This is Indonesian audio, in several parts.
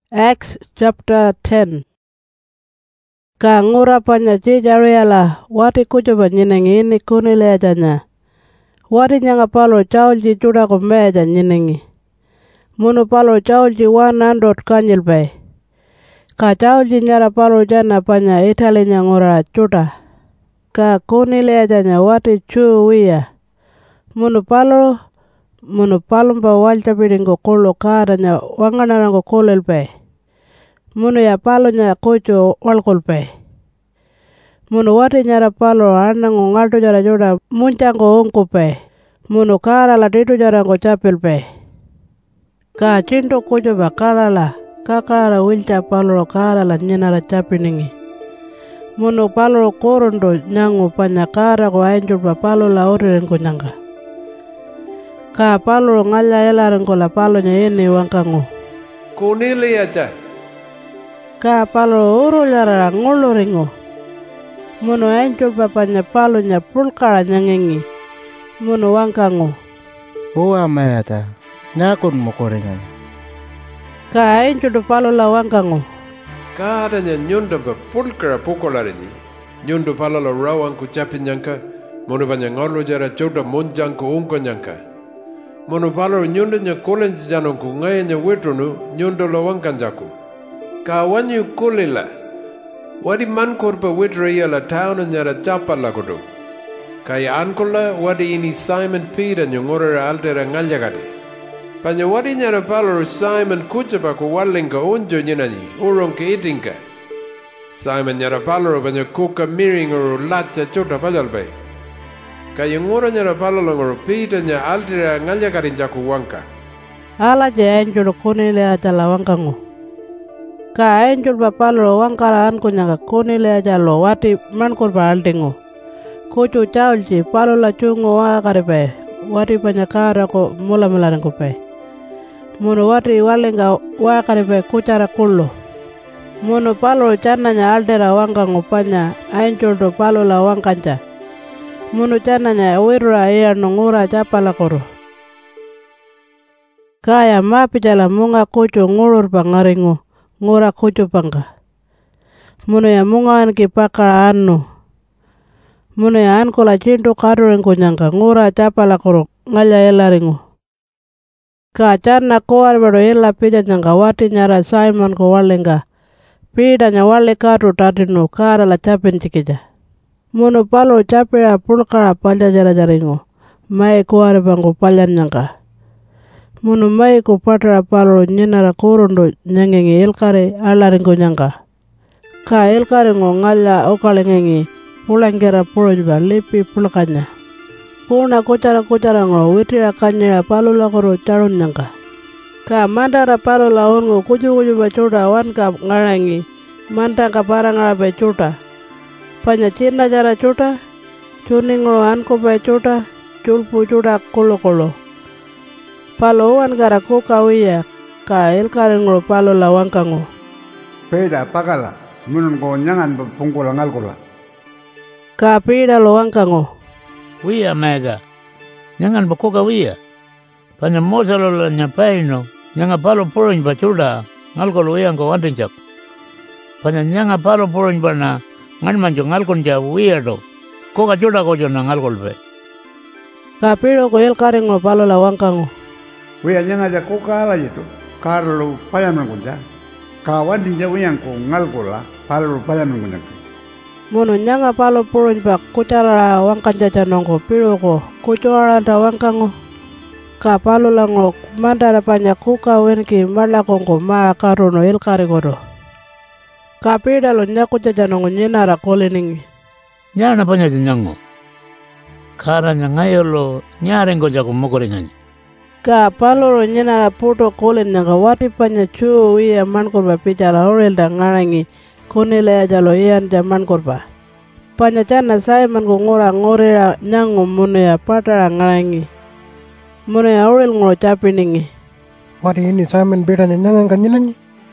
Acts chapter 10. Ka ngura panya jariala wati kujuba nyinengi ni kunile ajanya. Wati nyanga palo chaulji chuda ko meja nyinengi. Munu palo chaulji 100 kanyil bay. Ka chaulji nyara palo jana panya itali nyangura chuda. Ka kunile ajanya wati chu wia. Munu palumba walcha bidingo kolo kadanya wanganarango kolel bay. Munu ya palo nya kocho walkolpe. Munu wati nyara palo anango ngalto jara joda munchango ongkope. Munu kara la ditu jara ngo chapelpe. Ka chinto kocho ba kara la kakara wilcha palo kara la nyenara chapiningi. Munu palo korondo nyango panya kara ko angel ba palo la orengo nyanga. Ka palo ngalla elarengo la palo nya ene wangkango. Kunili aja. Ka palo uru lara ngolo ringo. Munu angel papanya palo nya pulkara nyangengi. Munu wangkango. Huwa mayata, nyakun mokoringan. Ka angel do palo la wangkango. Kadanya nyundo ba pulkara pukolarini. Nyundo palo la rawan ku chapi nyanka. Munu banya ngolo jara choda monjanko unko nyanka. Munu palo nyundo nya kolen janonku ngaya nya wetrunu nyundo la wangkanjaku. Ka wanyu kulila. Wadi mankorpa witraya la tauna nyara chapa la kudu. Kaya ankola wadi ini Simon Peter nyongora altera ngaljagati. Panya wadi nyara palo Simon kuchapa ku walinga unjo nyenani urong ke itinka. Simon nyara palo panya kuka miring uru lacha chota pajalbay. Kaya ngora nyara palo ngoro Peter nya altera ngaljagati jaku wangka. Ala je angel kunile aja la wangkango. Ka angel bapalo wangkaraan ko nyanga kunile aja lo wati mankor ba aldingo. Kocho chaulji palo la chungo wakaripe. Wati panyakara ko mula ko pe. Munu wati walinga wakaripe kuchara kullo. Munu palo chana nya aldera wangkango panya angel do palo la wangkancha. Munu chana nya wirra iya nungura chapala koro. Kaya mapijala munga kocho ngurur pangaringo. Ngura kocho pangka. Munu ya mungaan ki pakara anu. Munu ya anko la chinto karurengo nyangka ngura chapala koro ngalla elaringo. Ka chana koar bado ela pija nyangka wati nyara Simon ko walenga. Pida nya wale karu tatinu kara la chapin chikija. Munu palo chapira pulkara palja jara jaringo. Mai koar bango paljan nyangka. Munu mai ko patara palo nyenara korondo nyangengi elkare alaringo nyangka. Ka elkare ngo ngalla okalengengi pulangera pulojba lipi pulakanya. Puna kocara ngo witira kanyera palo lakoro charun nyangka. Ka mandara palo laongo kuju bacoda wanka ngarangi mantangka parangara bacoda. Panya cina jara coda, cuningro anko bacoda, culpu coda kolo. Palo wan gara ko kawia ka elkare ngoro palo la wangkango. Peda pakala munun ko nyangan pungkola ngalkola. Ka peda lo wangkango. Wia mega. Nyangan bakoka wia. Panya mosa lo la nyapaino. Nyanga palo poroñ bachuda ngalkolo wia ngo wantinchak. Panya nyanga palo poroñ bana ngan manjo ngalkonja wia do. Koka chuda kojo na ngalkolpe. Ka peda ko elkare ngoro palo la wangkango. Wea nyanga ja koka ala yeto, karlo payaman kunja. Kawadi ja weyang ko ngalkola, palo payaman kunja. Munu nyanga palo purun pa kucara wangkanja janongo piro ko kucara da wangkango. Ka palo lango mandara panya kuka wenki mala kongo maa karono elkare kodo. Ka pida lo nyaku janongo nyenara koleningi. Nyana panya janongo. Kara nyangayo lo nyarengo jago mokoringanyi. Ka palo nyena puto kolen nga wati panya chu wia man korba pichara orel da ngarangi kunile aja lo ian jaman korba. Panya chana Simon ko ngorera nyango munu ya patara ngarangi. Munu ya orel ngoro chapiningi. Wati ini Simon beda nyangan kanyilanyi.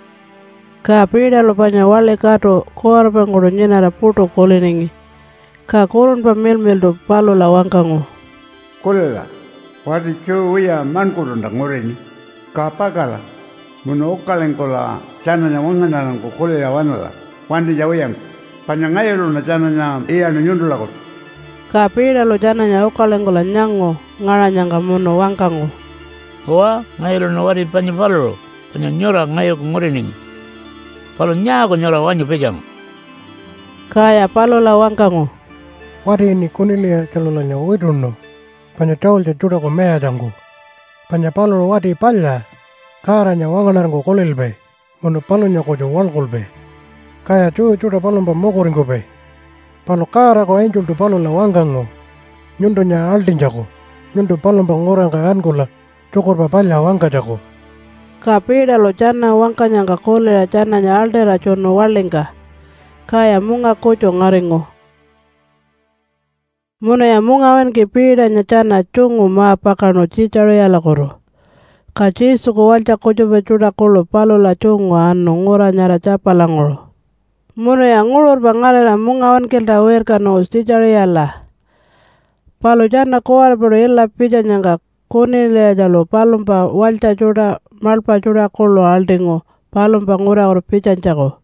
Ka pida lo panya wale kato korba ngoro nyena ra puto koleningi. Ka koron pa mel do palo la wangkango. Kolela. Wadi cho wea mankurunda ngoreni. Ka pakala Muno okalen kola chana nya wangana ko kole ya wanala. Wandi jawiyang. Panyangayelo na chana nya iya no nyundula ko. Ka pida lo chana nya okalengola nyango ngara nyanga muno wangkango. Hoa ngayelo no wari panya paloro. Panya nyora ngayo ko ngorining. Palo nyago nyora wanyo pejang. Kaya palo la wangkango. Wari ini kunilia kalolanya wiruno. Panya taul ja juda ko mea jangu. Panya paloro wadi palla. Karanya wanganarngo kolilbe. Mono palonya ko jo walkolbe. Kaya juda palomba mokoringo be. Palo kara ko angel tu palo la wangango. Nyundonya aldinjako. Nyundo palomba ngorang ka angola. Chokorba palla wangka jako. Ka pida lo chana wangkanya ka kole la chana nya aldera chono walenga. Kaya munga kocho ngaringo. Muna ya munga wen ki pida nya chana chungu maa pakano chicharo ya lakoro. Ka chisu ko walcha kocho bechuda kolo palo la chungu ano ngora nyara chapa langoro. Muna ya ngurur bangale la munga wen kelta werka no chicharo ya la. Palo chana kowar pero illa pija nyanga kone le jalo palumpa walcha chuda malpa chuda kolo aldingo palumpa ngura oro pija nchako.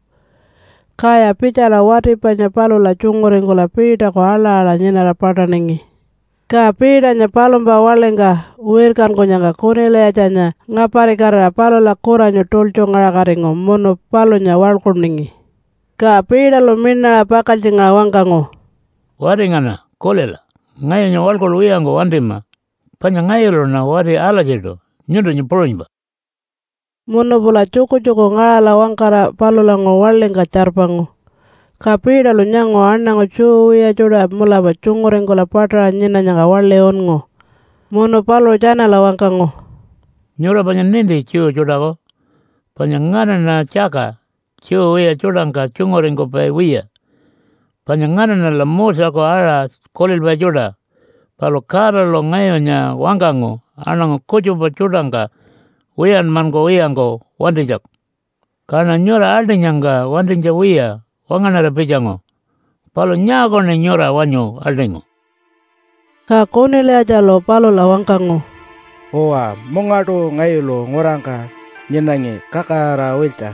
Kaya picha la wati panya palo la chungorengo la pita ko ala nyena la pata ningi. Ka pita nya palomba walenga uirkan ko nyanga kone le achanya ngapare kara palo la kora nyo tolcho ngara karengo mono palo nya walkor ningi. Ka pita lo minna la pakal chinga wangkango. Wari ngana kolela ngayo nya walkor wiango wandima. Panya ngayo na wari ala jedo nyundo nyiporonba. Mono pula cuko ngara la wangkara palo la ngo walenga charpango. Ka pida lo nyango anango chuya chuda mula ba chungorengo la pata nyena nyanga wale ongo. Mono palo jana la wangkango. Nyora panya nindi chuo chuda ko. Panya ngana na chaka chuo wea chudangka chungorengo pa wea. Panya ngana na la mosa ko ara kolil ba chuda. Palo kara lo ngayo nya wangkango anango kocho pa chudangka wean mango weango wandijak. Karena nyora alde nyanga wandinja wea. Wangana pejango. Palo nyago ne nyora wanyo aldengo. Ka kone le aja lo palo la wangkango. Oa mongato ngayolo ngorangka nyenangi kakara welta.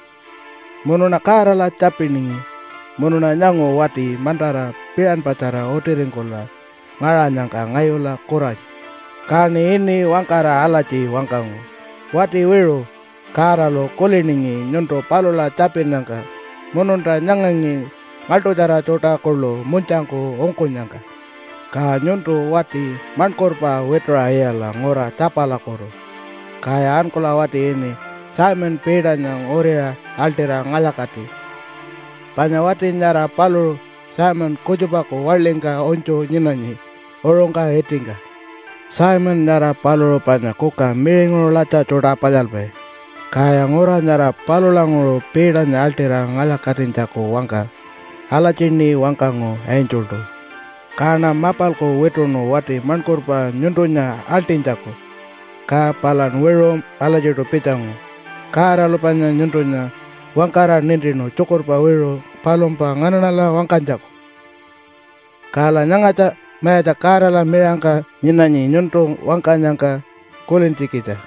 Mono na kara la chapiningi. Mono na nyango wati mantara pean patara oteringkola. Ngara nyangka ngayola koraj. Kani ini wangkara alachi wangkango. Wati wero kara lo koleningi nyonto palo la chapinangka. Mononta nyangangi ngalto jara chota korlo muncangko ongko nyangka. Ka nyonto wati mankorpa wetra ayala ngora chapala koro. Kaya ankola wati ini Simon peda nyang orea altera ngalakati. Panya wati nyara palo Simon kojopako warlengka onco nyinanyi orongka hetinga. Simon nyara palo panya koka miringoro lacha chota pajalpe. Kaya ngora nyara palo langoro peda nya altera ngalakatin jako wangka. Ala chini wangkango enchulto. Karena mapal ko wetrono wati mankorpa nyuntonya altin jako. Ka palan wero ala jeto pitango. Kara lupanya nyuntonya wangkara nindrino chokorpa wero palompa ngananala wangkan jako. Kala nyangaca maya kara la merangka nyinanyi nyunto wangkanyangka kolinti kita.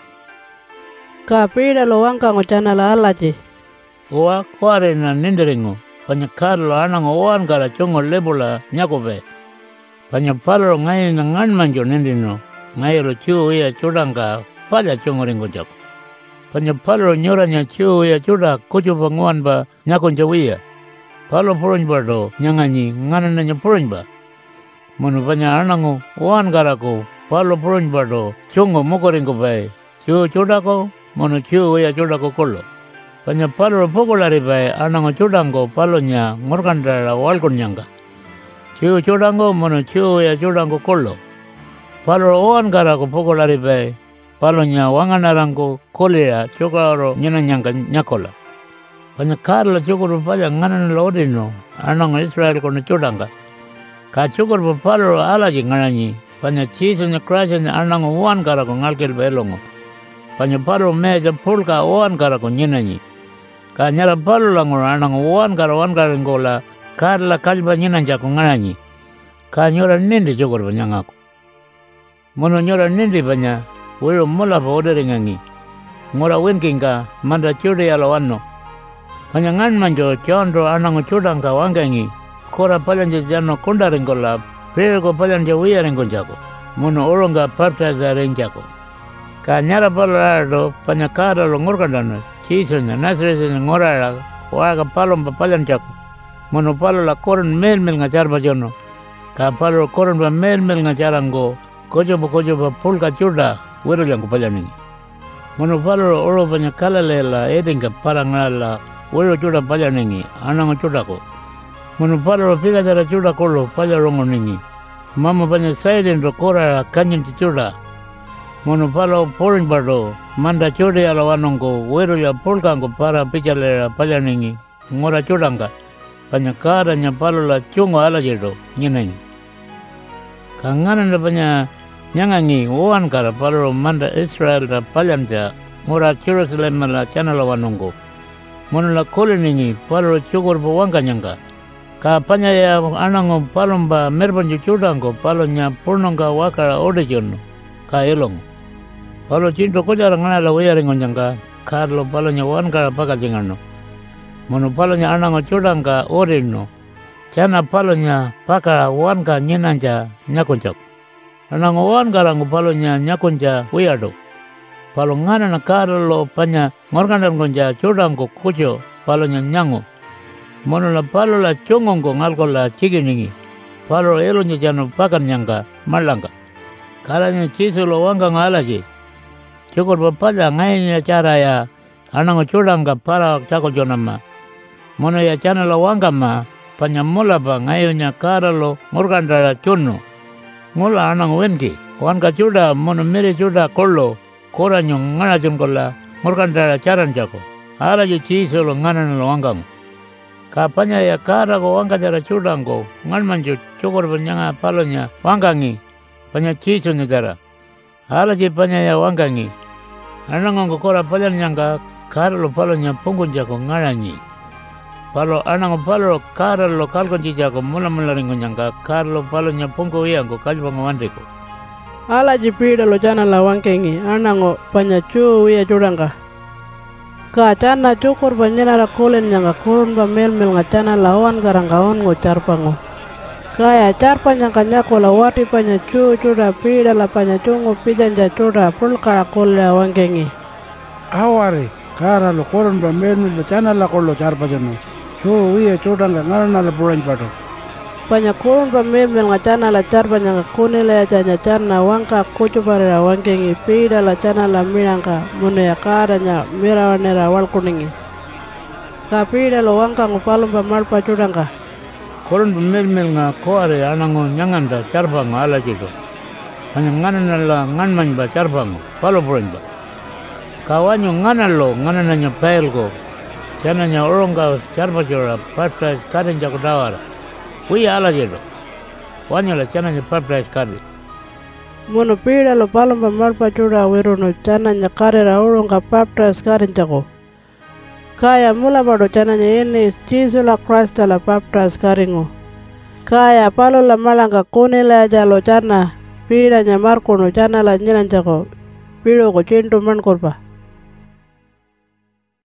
Ka pida lo wangkango chana la alachi. Oa kware na ninderingo. Panya karlo anango oan kara chongo lebola nyakope. Panya palo ngai na ngan manjo nindino. Ngai lo chuo ia chudangka pala chongo ringo jako. Panya palo nyoranya chuo ia chuda kocho panguan ba nyakon jawia. Palo poronj ba do nyanganyi nganananya poronj ba. Monu panya anango oan kara ko palo poronj ba do chongo moko ringo bae. Chuo chudako mono chuo ia chudako kolo. Panya palo pokolari bae anango chudango palonya ngorkandara walkon nyanga. Chuo chudango mono chuo ia chudango kolo. Palo oan kara ko pokolari bae palonya wanganarango kolea chokaro nyana nyanga nyakola. Panya karla chokoro pala nganan lodino anango Israel kono chudanga. Ka chokoro palo alaji ngananyi panya chisonya krasanya anango oan kara ko ngalkel belongo. Panya palo meja pulka oan kara ko nyenanyi. Ka nyara palo langor anang oan kara ngola karla kalba nyenan jako ngananyi. Ka nyora nindi chokor banyangako. Mono nyora nindi banya wero mola pa odere ngangi. ngora wenkinga manda chude yalo wanno. Panyangan manjo chondro anango chudangka wangangi kora palanje jano kondaringola prego palanje wiyaringonjako mono oronga partaza renjako. Ka nyara palado panyakara lo ngorkandano chisonya nasresenya ngorara waga palomba palanjako mono palo la koron mel ngajarba jono. Ka palo koron ba mel ngajarango kojoba pulka chuda wero jango pajaningi. Mono palo oro panyakala lela edinga parangala wero chuda pajaningi anango chudako. Mono palo piga dara chuda kolo pajarongo ningi. Mama panya saiden ro kora kanyin chuda. Mono palo poring bardo manda chude ala wanongo wero ya pulkango para pichalera pajaningi ngora chudanga. Panyakara nya palo la chungo ala jedo nyenengi. Kangana na panya nyangangi oan kara palo manda Israel da paljanja ngora Jerusalem la chanala wanongo. Mono la koleningi palo chugor bo wanga nyanga. Ka panya ya anango palomba merbanju chudango palo nya purnonga wakara odejono ka elong. Palo cinto kojara ngana la wayaringo nyanga karlo palo nya wan kara pakajingano. Mono palo nya anango chudanga orino. Chana palo nya pakara wan ka nyenanja nyakonchak. Anango wan karango palo nya nyakonja wiyado. Palo ngana na karlo panya ngorkandan konja chudango kucho palo nya nyango. Mono la palo la chongongo ngalko la chiginingi. Palo elo nya jano pakan nyanga malanga. Karanya chiso lo wanga ngalaji. Chukor bapada ngainya cara ya anango chudanga para chako jonama. Mono ya chana lo wanga ma panyamula ba ngayo nya karalo ngorkandara chono. Ngola anang wenki wanka chuda mono mere chuda kollo kora nyong ngana jongkola ngorkandara charan jako ala je chiso lo ngana lo wangam kapanya ya kara go wanka jara chudango ngan manjo chokor banyanga palonya wangangi panya chiso nyara ala je panya ya wangangi anang kora palan nyanga kara lo palonya pongon jako ngarani palo anang palo kara lo kalkon jako mula ringo nyanga karlo palo nya pongo yango kalba ngawandeko ala jipida lo jana la wangkengi anango panya chu wiya chudanga ka chana chukor banyana la kolen nyanga koron ba mel ngachana lawan garangaon ngo charpango kaya charpa nyanga nyako la wati panya chu chuda pida la panya chungo pidanja chuda pul kara kolla wangkengi awari kara lo koron ba mel chana la kollo charpa jono so wiya chudanga ngana la puran pato panya koron ba mel ngachana la charpa nyanga kunela ya chanya chana wangka kuchu para wangkengi pida la chana la miranga mune ya kara nya mirawanera walkuningi ka pida lo wangka ngupalum ba malpa chudanga koron ba mel nga koare anango nyanganda charpa ngala jito panya ngana la nganman ba charpa ngo palo puran ba kawanyo ngana lo ngana nya pail go chana nya oronga charpa jora pasta karen jako dawara wi ala jedo wanya la chana nya pasta kari mono pida lo palomba marpa chuda werono chana nya karera oronga pasta karen jako kaya mula bado chana nya ene chiso la Christa la pasta karingo kaya palo la malanga kone la jalo chana pida nya marko no chana la nyenan jako pido ko chinto man korpa